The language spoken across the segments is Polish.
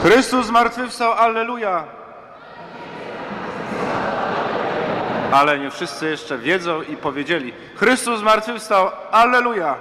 Chrystus zmartwychwstał, alleluja! Ale nie wszyscy jeszcze wiedzą i powiedzieli: Chrystus zmartwychwstał, alleluja!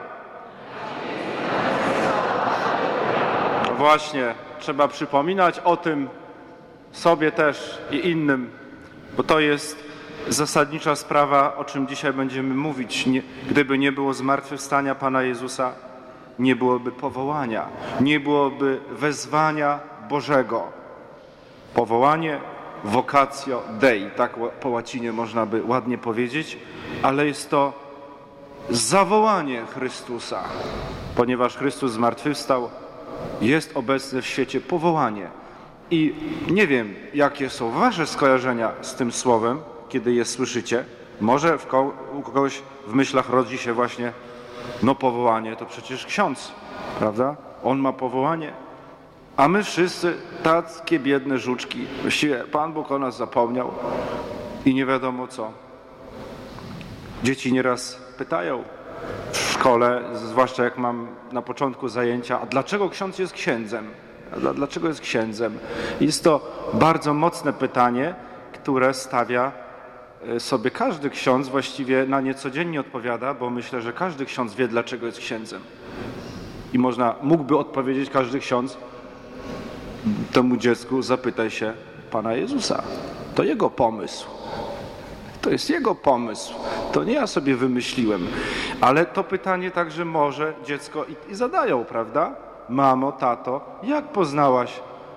Właśnie, trzeba przypominać o tym sobie też i innym, bo to jest zasadnicza sprawa, o czym dzisiaj będziemy mówić. Gdyby nie było zmartwychwstania Pana Jezusa, nie byłoby powołania, nie byłoby wezwania Bożego. Powołanie, vocatio Dei, tak po łacinie można by ładnie powiedzieć, ale jest to zawołanie Chrystusa. Ponieważ Chrystus zmartwychwstał, jest obecny w świecie powołanie. I nie wiem, jakie są wasze skojarzenia z tym słowem, kiedy je słyszycie. Może u kogoś w myślach rodzi się właśnie, no powołanie to przecież ksiądz, prawda? On ma powołanie. A my wszyscy takie biedne żuczki. Właściwie Pan Bóg o nas zapomniał i nie wiadomo co. Dzieci nieraz pytają w szkole, zwłaszcza jak mam na początku zajęcia, a dlaczego ksiądz jest księdzem? Dlaczego jest księdzem? Jest to bardzo mocne pytanie, które stawia sobie każdy ksiądz, właściwie na nie codziennie odpowiada, bo myślę, że każdy ksiądz wie, dlaczego jest księdzem. I mógłby odpowiedzieć każdy ksiądz temu dziecku: zapytaj się Pana Jezusa. To Jego pomysł. To jest Jego pomysł. To nie ja sobie wymyśliłem. Ale to pytanie także może dziecko i zadają, prawda? Mamo, tato, jak poznałeś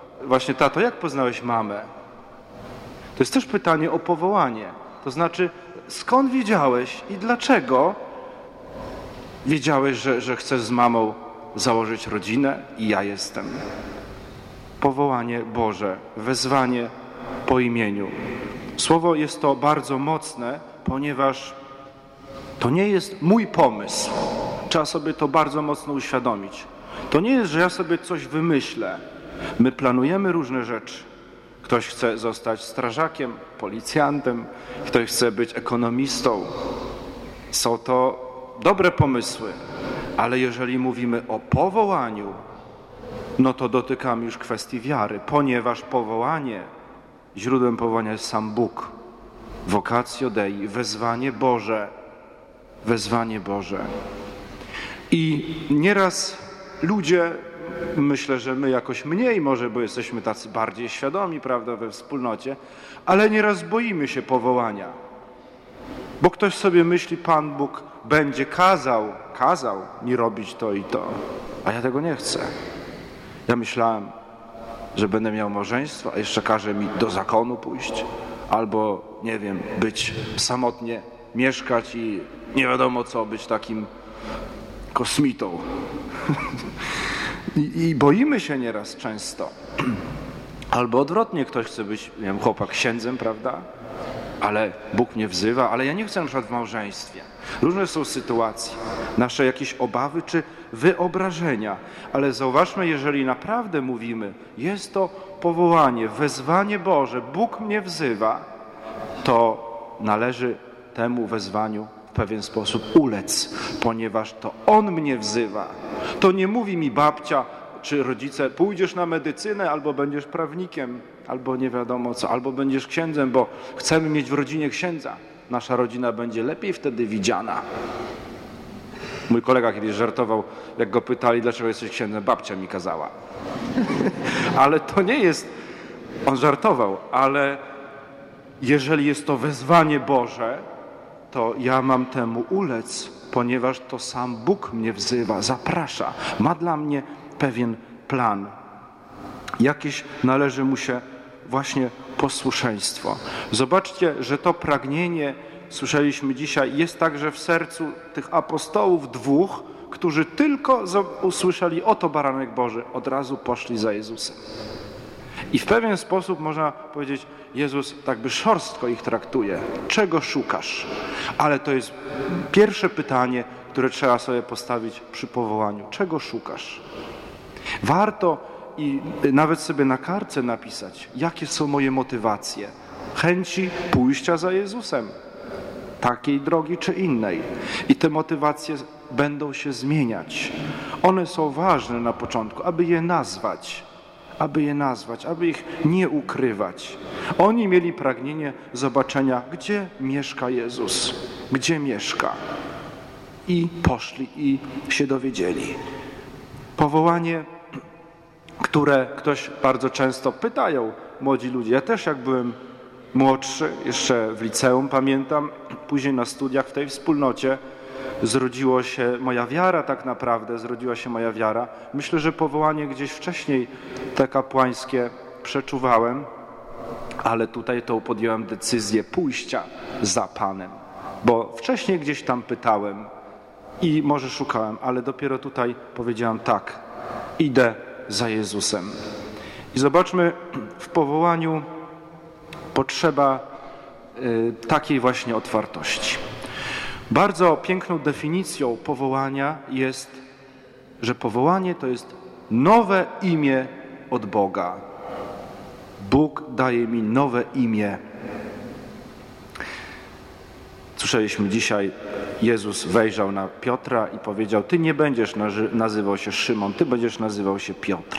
mamę? To jest też pytanie o powołanie. To znaczy, skąd wiedziałeś i dlaczego wiedziałeś, że chcesz z mamą założyć rodzinę i ja jestem? Powołanie Boże, wezwanie po imieniu. Słowo jest to bardzo mocne, ponieważ to nie jest mój pomysł. Trzeba sobie to bardzo mocno uświadomić. To nie jest, że ja sobie coś wymyślę. My planujemy różne rzeczy. Ktoś chce zostać strażakiem, policjantem, ktoś chce być ekonomistą. Są to dobre pomysły, ale jeżeli mówimy o powołaniu, no to dotykamy już kwestii wiary, ponieważ źródłem powołania jest sam Bóg. Vocatio Dei, wezwanie Boże. Wezwanie Boże. I nieraz ludzie, myślę, że my jakoś mniej może, bo jesteśmy tacy bardziej świadomi, prawda, we wspólnocie, ale nieraz boimy się powołania. Bo ktoś sobie myśli, Pan Bóg będzie kazał mi robić to i to, a ja tego nie chcę. Ja myślałem, że będę miał małżeństwo, a jeszcze każe mi do zakonu pójść, albo, nie wiem, być samotnie, mieszkać i nie wiadomo co, być takim kosmitą. I boimy się nieraz często. Albo odwrotnie, ktoś chce być, nie wiem, chłopak księdzem, prawda? Ale Bóg mnie wzywa, ale ja nie chcę na przykład w małżeństwie. Różne są sytuacje, nasze jakieś obawy czy wyobrażenia, ale zauważmy, jeżeli naprawdę mówimy, jest to powołanie, wezwanie Boże, Bóg mnie wzywa, to należy temu wezwaniu w pewien sposób ulec, ponieważ to On mnie wzywa. To nie mówi mi babcia czy rodzice, pójdziesz na medycynę, albo będziesz prawnikiem, albo nie wiadomo co, albo będziesz księdzem, bo chcemy mieć w rodzinie księdza. Nasza rodzina będzie lepiej wtedy widziana. Mój kolega kiedyś żartował, jak go pytali, dlaczego jesteś księdzem, babcia mi kazała. Ale to nie jest, on żartował, ale jeżeli jest to wezwanie Boże, to ja mam temu ulec, ponieważ to sam Bóg mnie wzywa, zaprasza, ma dla mnie pewien plan. Jakieś należy mu się właśnie posłuszeństwo. Zobaczcie, że to pragnienie, słyszeliśmy dzisiaj, jest także w sercu tych apostołów dwóch, którzy tylko usłyszeli, oto baranek Boży, od razu poszli za Jezusem. I w pewien sposób można powiedzieć, Jezus tak by szorstko ich traktuje. Czego szukasz? Ale to jest pierwsze pytanie, które trzeba sobie postawić przy powołaniu. Czego szukasz? Warto i nawet sobie na kartce napisać, jakie są moje motywacje, chęci pójścia za Jezusem, takiej drogi czy innej. I te motywacje będą się zmieniać. One są ważne na początku, aby je nazwać, aby je nazwać, aby ich nie ukrywać. Oni mieli pragnienie zobaczenia, gdzie mieszka Jezus, gdzie mieszka. I poszli i się dowiedzieli. Powołanie, które ktoś bardzo często pytają młodzi ludzie. Ja też jak byłem młodszy, jeszcze w liceum pamiętam, później na studiach w tej wspólnocie zrodziła się moja wiara. Myślę, że powołanie gdzieś wcześniej te kapłańskie przeczuwałem, ale tutaj to podjąłem decyzję pójścia za Panem, bo wcześniej gdzieś tam pytałem i może szukałem, ale dopiero tutaj powiedziałem tak, idę za Jezusem. I zobaczmy, w powołaniu potrzeba takiej właśnie otwartości. Bardzo piękną definicją powołania jest, że powołanie to jest nowe imię od Boga. Bóg daje mi nowe imię. Słyszeliśmy dzisiaj, Jezus wejrzał na Piotra i powiedział: ty nie będziesz nazywał się Szymon, ty będziesz nazywał się Piotr.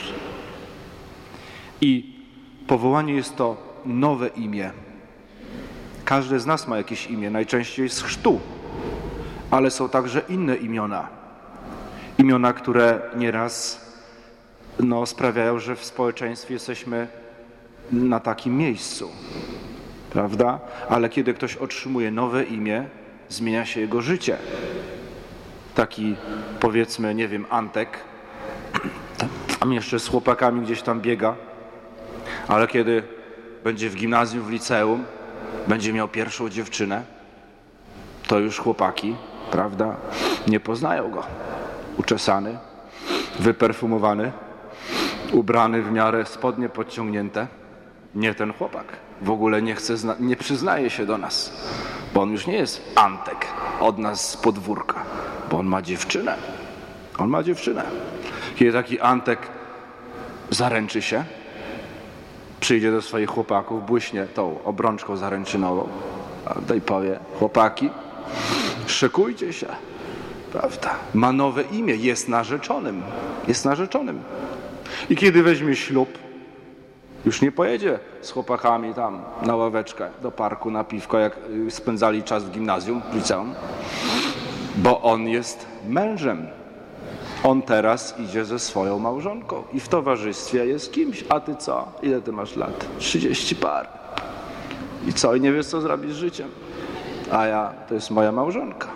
I powołanie jest to nowe imię. Każdy z nas ma jakieś imię, najczęściej z chrztu, ale są także inne imiona. Imiona, które nieraz sprawiają, że w społeczeństwie jesteśmy na takim miejscu, prawda? Ale kiedy ktoś otrzymuje nowe imię, zmienia się jego życie. Taki, powiedzmy, nie wiem, Antek, tam jeszcze z chłopakami gdzieś tam biega, ale kiedy będzie w gimnazjum, w liceum, będzie miał pierwszą dziewczynę, to już chłopaki, prawda, nie poznają go. Uczesany, wyperfumowany, ubrany w miarę, spodnie podciągnięte. Nie ten chłopak. W ogóle nie przyznaje się do nas, bo on już nie jest Antek od nas z podwórka, bo on ma dziewczynę. On ma dziewczynę. Kiedy taki Antek zaręczy się, przyjdzie do swoich chłopaków, błyśnie tą obrączką zaręczynową, prawda, i powie: chłopaki, szykujcie się, prawda? Ma nowe imię, jest narzeczonym. Jest narzeczonym. I kiedy weźmie ślub, już nie pojedzie z chłopakami tam na ławeczkę do parku, na piwko, jak spędzali czas w gimnazjum, w liceum, bo on jest mężem. On teraz idzie ze swoją małżonką i w towarzystwie jest kimś. A ty co? Ile ty masz lat? 30 par. I co? I nie wiesz, co zrobić z życiem? A ja, to jest moja małżonka.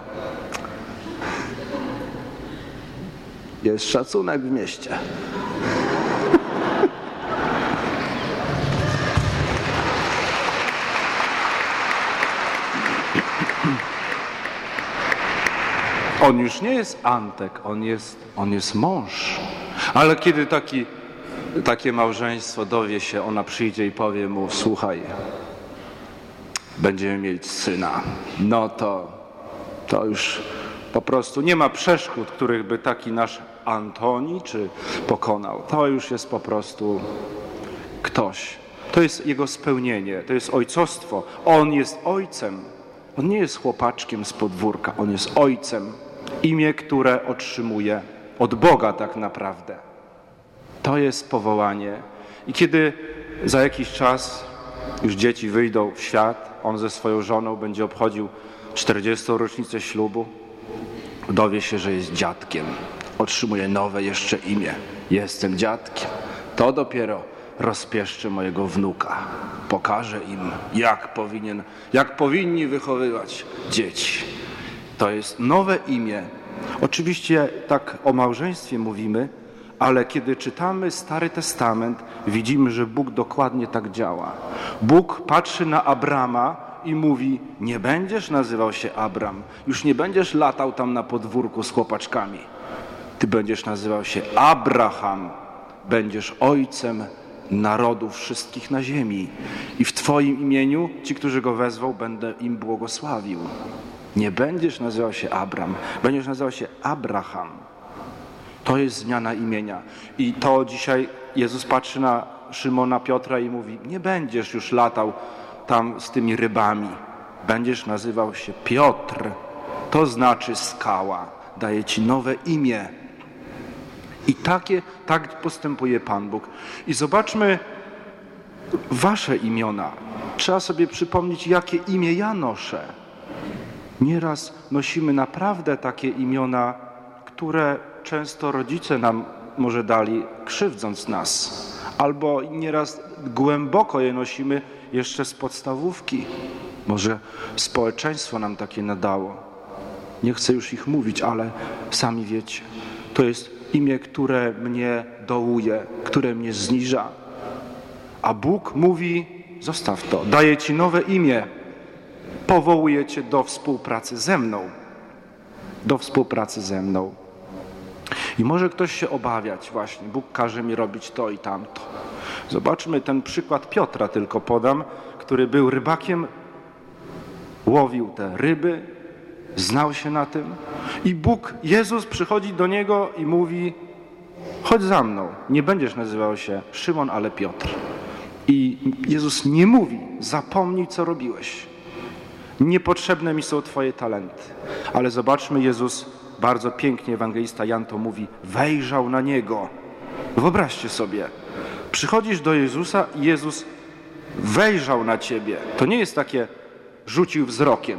Jest szacunek w mieście. On już nie jest Antek, on jest mąż. Ale kiedy takie małżeństwo dowie się, ona przyjdzie i powie mu: słuchaj, będziemy mieć syna. No to już po prostu nie ma przeszkód, których by taki nasz Antoni czy pokonał. To już jest po prostu ktoś. To jest jego spełnienie, to jest ojcostwo. On jest ojcem. On nie jest chłopaczkiem z podwórka, on jest ojcem. Imię, które otrzymuje od Boga tak naprawdę. To jest powołanie. I kiedy za jakiś czas już dzieci wyjdą w świat, on ze swoją żoną będzie obchodził 40. rocznicę ślubu, dowie się, że jest dziadkiem. Otrzymuje nowe jeszcze imię. Jestem dziadkiem. To dopiero rozpieszczy mojego wnuka. Pokażę im, jak powinni wychowywać dzieci. To jest nowe imię. Oczywiście tak o małżeństwie mówimy, ale kiedy czytamy Stary Testament, widzimy, że Bóg dokładnie tak działa. Bóg patrzy na Abrama i mówi: nie będziesz nazywał się Abram, już nie będziesz latał tam na podwórku z chłopaczkami. Ty będziesz nazywał się Abraham, będziesz ojcem narodów wszystkich na ziemi i w Twoim imieniu ci, którzy go wezwą, będę im błogosławił. Nie będziesz nazywał się Abram, będziesz nazywał się Abraham. To jest zmiana imienia. I to dzisiaj Jezus patrzy na Szymona, Piotra i mówi: nie będziesz już latał tam z tymi rybami. Będziesz nazywał się Piotr. To znaczy skała. Daje ci nowe imię. I tak postępuje Pan Bóg. I zobaczmy wasze imiona. Trzeba sobie przypomnieć, jakie imię ja noszę. Nieraz nosimy naprawdę takie imiona, które często rodzice nam może dali, krzywdząc nas. Albo nieraz głęboko je nosimy jeszcze z podstawówki. Może społeczeństwo nam takie nadało. Nie chcę już ich mówić, ale sami wiecie. To jest imię, które mnie dołuje, które mnie zniża. A Bóg mówi, zostaw to, daję ci nowe imię. Powołuję cię do współpracy ze mną. Do współpracy ze mną. I może ktoś się obawiać właśnie, Bóg każe mi robić to i tamto. Zobaczmy ten przykład Piotra, tylko podam, który był rybakiem, łowił te ryby, znał się na tym i Jezus przychodzi do niego i mówi, chodź za mną, nie będziesz nazywał się Szymon, ale Piotr. I Jezus nie mówi, zapomnij co robiłeś. Niepotrzebne mi są twoje talenty. Ale zobaczmy, Jezus bardzo pięknie, ewangelista Jan to mówi, wejrzał na niego. Wyobraźcie sobie, przychodzisz do Jezusa i Jezus wejrzał na ciebie. To nie jest takie, rzucił wzrokiem,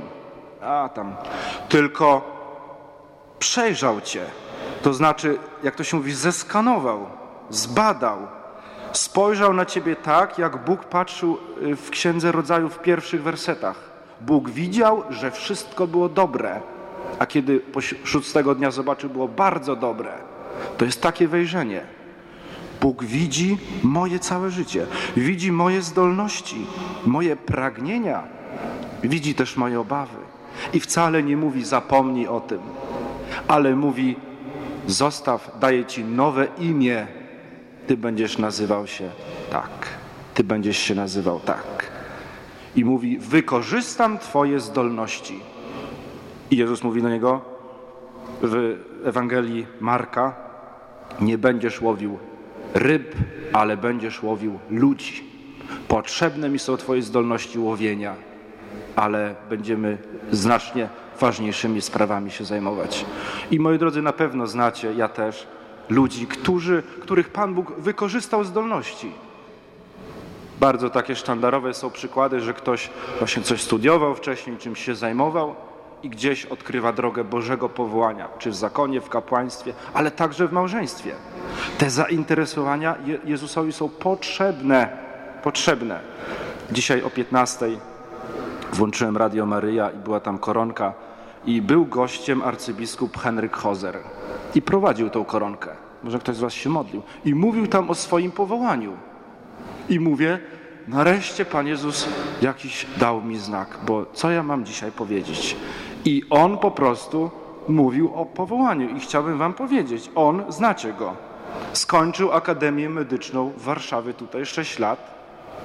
tylko przejrzał cię. To znaczy, jak to się mówi, zeskanował, zbadał. Spojrzał na ciebie tak, jak Bóg patrzył w Księdze Rodzaju w pierwszych wersetach. Bóg widział, że wszystko było dobre, a kiedy po 6 dnia zobaczył, było bardzo dobre. To jest takie wejrzenie. Bóg widzi moje całe życie, widzi moje zdolności, moje pragnienia, widzi też moje obawy. I wcale nie mówi, zapomnij o tym, ale mówi, zostaw, daję ci nowe imię, ty będziesz nazywał się tak, ty będziesz się nazywał tak. I mówi, wykorzystam twoje zdolności. I Jezus mówi do niego w Ewangelii Marka, nie będziesz łowił ryb, ale będziesz łowił ludzi. Potrzebne mi są twoje zdolności łowienia, ale będziemy znacznie ważniejszymi sprawami się zajmować. I moi drodzy, na pewno znacie, ja też, ludzi, których Pan Bóg wykorzystał zdolności. Bardzo takie sztandarowe są przykłady, że ktoś właśnie coś studiował wcześniej, czymś się zajmował i gdzieś odkrywa drogę Bożego powołania, czy w zakonie, w kapłaństwie, ale także w małżeństwie. Te zainteresowania Jezusowi są potrzebne. Dzisiaj o 15:00 włączyłem Radio Maryja i była tam koronka i był gościem arcybiskup Henryk Hozer i prowadził tą koronkę. Może ktoś z was się modlił. I mówił tam o swoim powołaniu. I mówię, nareszcie Pan Jezus jakiś dał mi znak, bo co ja mam dzisiaj powiedzieć? I on po prostu mówił o powołaniu i chciałbym wam powiedzieć, znacie go. Skończył Akademię Medyczną w Warszawie, tutaj 6 lat.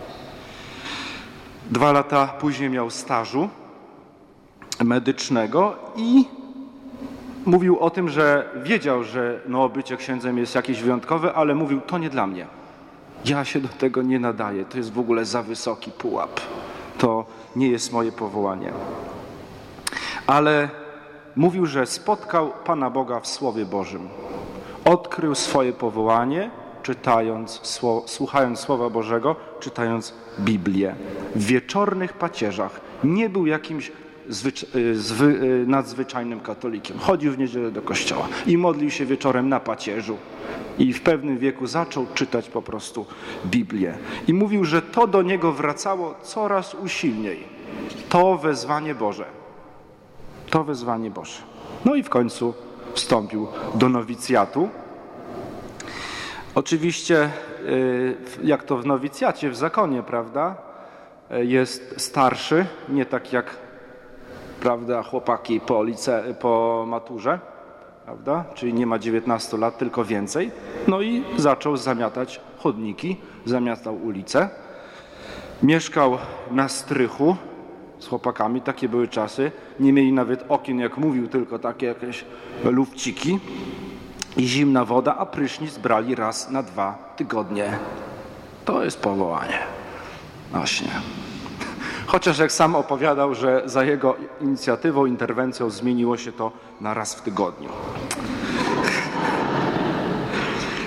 2 lata później miał stażu medycznego i mówił o tym, że wiedział, że bycie księdzem jest jakieś wyjątkowe, ale mówił, to nie dla mnie. Ja się do tego nie nadaję, to jest w ogóle za wysoki pułap. To nie jest moje powołanie. Ale mówił, że spotkał Pana Boga w Słowie Bożym. Odkrył swoje powołanie, słuchając Słowa Bożego, czytając Biblię. W wieczornych pacierzach nie był jakimś nadzwyczajnym katolikiem. Chodził w niedzielę do kościoła i modlił się wieczorem na pacierzu. I w pewnym wieku zaczął czytać po prostu Biblię. I mówił, że to do niego wracało coraz usilniej. To wezwanie Boże. To wezwanie Boże. No i w końcu wstąpił do nowicjatu. Oczywiście, jak to w nowicjacie, w zakonie, prawda, jest starszy, nie tak jak, prawda, chłopaki po maturze, prawda, czyli nie ma 19 lat, tylko więcej. No i zaczął zamiatać chodniki, zamiatał ulice. Mieszkał na strychu z chłopakami, takie były czasy. Nie mieli nawet okien, jak mówił, tylko takie jakieś lufciki. I zimna woda, a prysznic brali raz na 2 tygodnie. To jest powołanie. Właśnie. Chociaż jak sam opowiadał, że za jego inicjatywą, interwencją zmieniło się to na raz w tygodniu.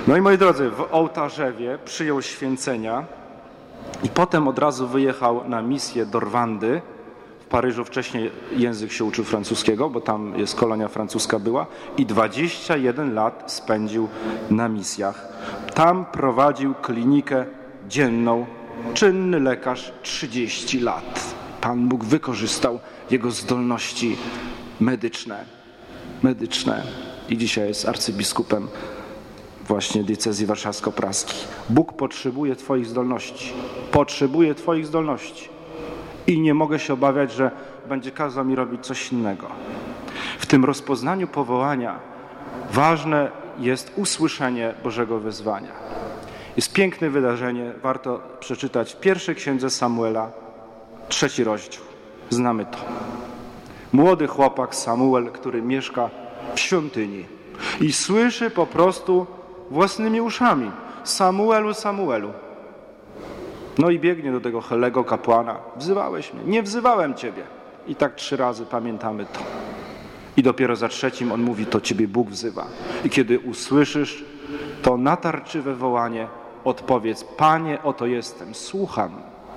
No i moi drodzy, w Ołtarzewie przyjął święcenia i potem od razu wyjechał na misję do Rwandy. W Paryżu wcześniej język się uczył francuskiego, bo tam jest kolonia francuska była i 21 lat spędził na misjach. Tam prowadził klinikę dzienną, czynny lekarz 30 lat. Pan Bóg wykorzystał jego zdolności medyczne i dzisiaj jest arcybiskupem właśnie diecezji warszawsko-praskiej. Bóg potrzebuje twoich zdolności. Potrzebuje twoich zdolności. I nie mogę się obawiać, że będzie kazał mi robić coś innego. W tym rozpoznaniu powołania ważne jest usłyszenie Bożego wezwania. Jest piękne wydarzenie, warto przeczytać w pierwszej księdze Samuela, 3 rozdział. Znamy to. Młody chłopak Samuel, który mieszka w świątyni i słyszy po prostu własnymi uszami: Samuelu, Samuelu. No i biegnie do tego Helego kapłana. Wzywałeś mnie. Nie wzywałem ciebie. I tak 3 razy pamiętamy to. I dopiero za 3 on mówi: to ciebie Bóg wzywa. I kiedy usłyszysz to natarczywe wołanie, odpowiedz: Panie, oto jestem, słucham.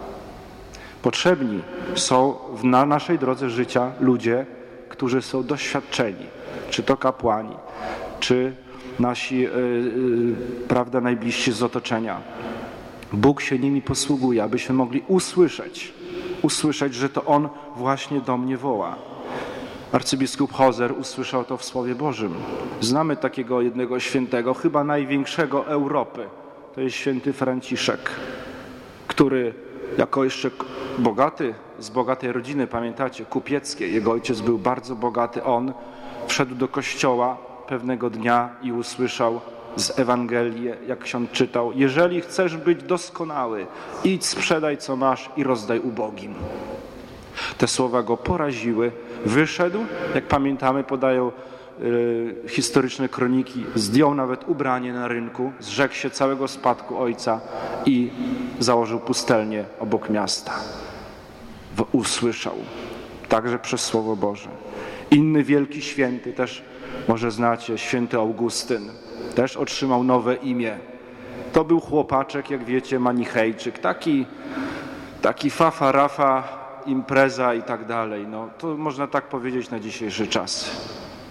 Potrzebni są na naszej drodze życia ludzie, którzy są doświadczeni. Czy to kapłani, czy nasi prawda, najbliżsi z otoczenia. Bóg się nimi posługuje, abyśmy mogli usłyszeć, że to On właśnie do mnie woła. Arcybiskup Hozer usłyszał to w Słowie Bożym. Znamy takiego jednego świętego, chyba największego Europy. To jest święty Franciszek, który jako jeszcze bogaty, z bogatej rodziny, pamiętacie, kupieckiej, jego ojciec był bardzo bogaty, on wszedł do kościoła pewnego dnia i usłyszał z Ewangelii, jak ksiądz czytał: jeżeli chcesz być doskonały, idź, sprzedaj co masz i rozdaj ubogim. Te słowa go poraziły, wyszedł, jak pamiętamy, podają historyczne kroniki, zdjął nawet ubranie na rynku, zrzekł się całego spadku ojca i założył pustelnię obok miasta. Usłyszał, także przez Słowo Boże. Inny wielki święty, też może znacie, święty Augustyn, też otrzymał nowe imię. To był chłopaczek, jak wiecie, manichejczyk, taki fafa, rafa, impreza i tak dalej. No, to można tak powiedzieć na dzisiejszy czas.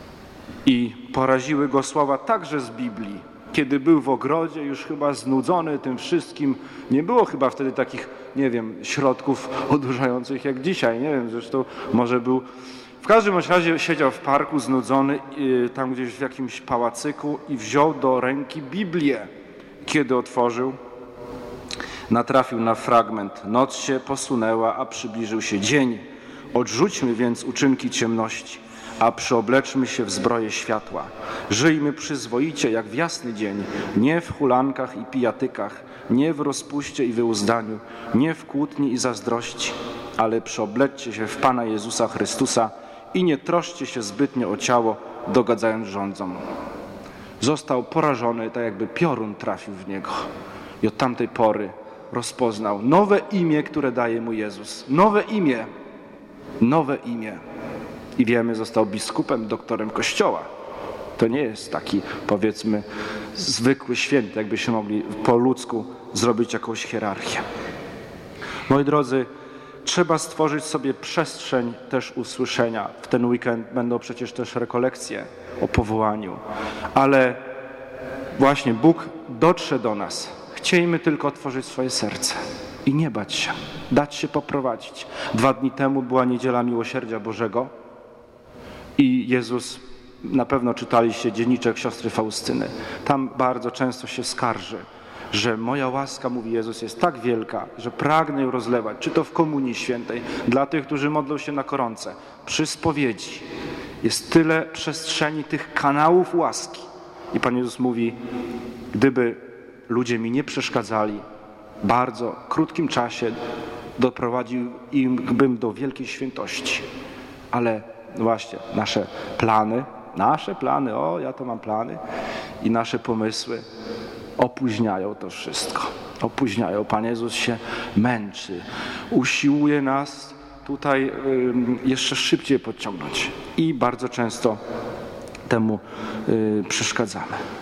I poraziły go słowa także z Biblii. Kiedy był w ogrodzie, już chyba znudzony tym wszystkim, nie było chyba wtedy takich, nie wiem, środków odurzających jak dzisiaj, nie wiem, zresztą może był. W każdym razie siedział w parku znudzony, tam gdzieś w jakimś pałacyku i wziął do ręki Biblię. Kiedy otworzył, natrafił na fragment: noc się posunęła, a przybliżył się dzień. Odrzućmy więc uczynki ciemności, a przyobleczmy się w zbroję światła. Żyjmy przyzwoicie jak w jasny dzień, nie w hulankach i pijatykach, nie w rozpuście i wyuzdaniu, nie w kłótni i zazdrości, ale przyobleczcie się w Pana Jezusa Chrystusa i nie troszcie się zbytnio o ciało, dogadzając rządzom. Został porażony, tak jakby piorun trafił w niego. I od tamtej pory rozpoznał nowe imię, które daje mu Jezus. Nowe imię. I wiemy, został biskupem, doktorem Kościoła. To nie jest taki, powiedzmy, zwykły święty, jakbyśmy mogli po ludzku zrobić jakąś hierarchię. Moi drodzy, trzeba stworzyć sobie przestrzeń też usłyszenia. W ten weekend będą przecież też rekolekcje o powołaniu. Ale właśnie Bóg dotrze do nas. Chciejmy tylko otworzyć swoje serce i nie bać się, dać się poprowadzić. 2 dni temu była Niedziela Miłosierdzia Bożego i Jezus, na pewno czytaliście dzienniczek siostry Faustyny. Tam bardzo często się skarży, że moja łaska, mówi Jezus, jest tak wielka, że pragnę ją rozlewać, czy to w Komunii Świętej, dla tych, którzy modlą się na koronce, przy spowiedzi. Jest tyle przestrzeni, tych kanałów łaski. I Pan Jezus mówi: gdyby ludzie mi nie przeszkadzali, w bardzo krótkim czasie doprowadziłbym do wielkiej świętości. Ale właśnie nasze plany, o ja to mam plany, i nasze pomysły opóźniają to wszystko. Pan Jezus się męczy, usiłuje nas tutaj jeszcze szybciej podciągnąć i bardzo często temu przeszkadzamy.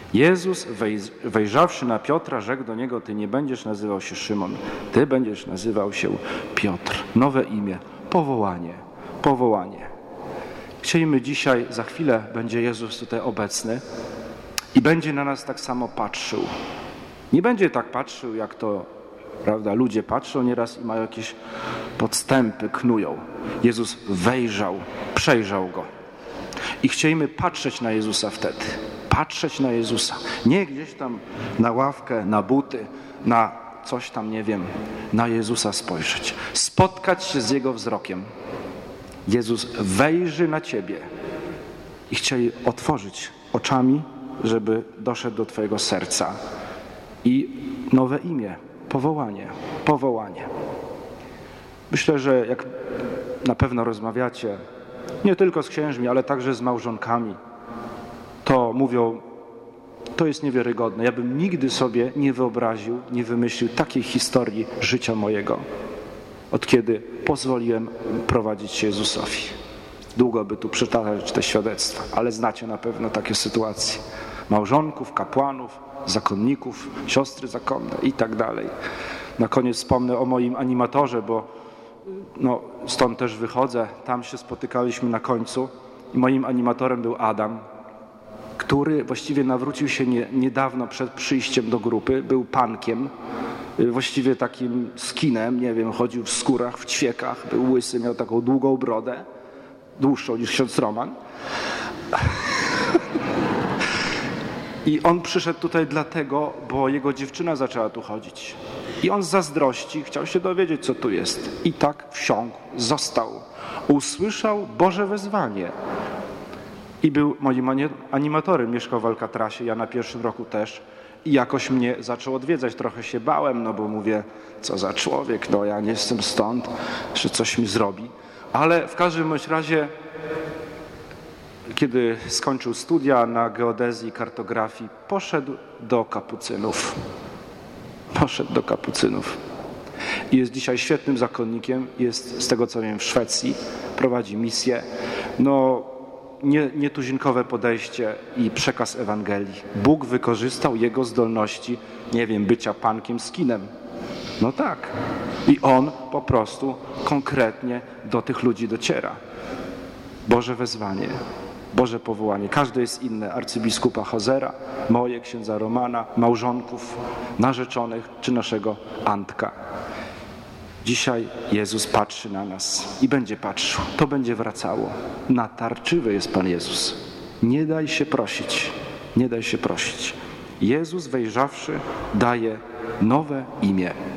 Jezus wejrzawszy na Piotra, rzekł do niego: ty nie będziesz nazywał się Szymon, ty będziesz nazywał się Piotr. Nowe imię, powołanie, powołanie. Chcielibyśmy dzisiaj, za chwilę będzie Jezus tutaj obecny i będzie na nas tak samo patrzył. Nie będzie tak patrzył, jak to, prawda, ludzie patrzą nieraz i mają jakieś podstępy, knują. Jezus wejrzał, przejrzał go. I chcielibyśmy patrzeć na Jezusa wtedy. Patrzeć na Jezusa. Nie gdzieś tam na ławkę, na buty, na coś tam, nie wiem, na Jezusa spojrzeć. Spotkać się z Jego wzrokiem. Jezus wejrzy na ciebie i chcieli otworzyć oczami, żeby doszedł do twojego serca. I nowe imię, powołanie, powołanie. Myślę, że jak na pewno rozmawiacie, nie tylko z księżmi, ale także z małżonkami, to mówią, to jest niewiarygodne. Ja bym nigdy sobie nie wyobraził, nie wymyślił takiej historii życia mojego, od kiedy pozwoliłem prowadzić się Jezusowi. Długo by tu przytaczać te świadectwa, ale znacie na pewno takie sytuacje. Małżonków, kapłanów, zakonników, siostry zakonne i tak dalej. Na koniec wspomnę o moim animatorze, bo stąd też wychodzę. Tam się spotykaliśmy na końcu i moim animatorem był Adam, który właściwie nawrócił się niedawno przed przyjściem do grupy. Był pankiem, właściwie takim skinem, nie wiem, chodził w skórach, w ćwiekach, był łysy, miał taką długą brodę, dłuższą niż ksiądz Roman. I on przyszedł tutaj dlatego, bo jego dziewczyna zaczęła tu chodzić. I on z zazdrości chciał się dowiedzieć, co tu jest. I tak wsiąkł, został. Usłyszał Boże wezwanie. I był moim animatorem, mieszkał w Alcatrasie, ja na pierwszym roku też. I jakoś mnie zaczął odwiedzać. Trochę się bałem, bo mówię, co za człowiek, ja nie jestem stąd, że coś mi zrobi. Ale w każdym razie, kiedy skończył studia na geodezji i kartografii, poszedł do kapucynów. I jest dzisiaj świetnym zakonnikiem, jest z tego co wiem w Szwecji, prowadzi misję. Nietuzinkowe podejście i przekaz Ewangelii. Bóg wykorzystał jego zdolności, nie wiem, bycia pankiem, skinem. No tak. I on po prostu konkretnie do tych ludzi dociera. Boże wezwanie, Boże powołanie. Każde jest inne. Arcybiskupa Hozera, moje, księdza Romana, małżonków, narzeczonych czy naszego Antka. Dzisiaj Jezus patrzy na nas i będzie patrzył. To będzie wracało. Natarczywy jest Pan Jezus. Nie daj się prosić. Nie daj się prosić. Jezus wejrzawszy daje nowe imię.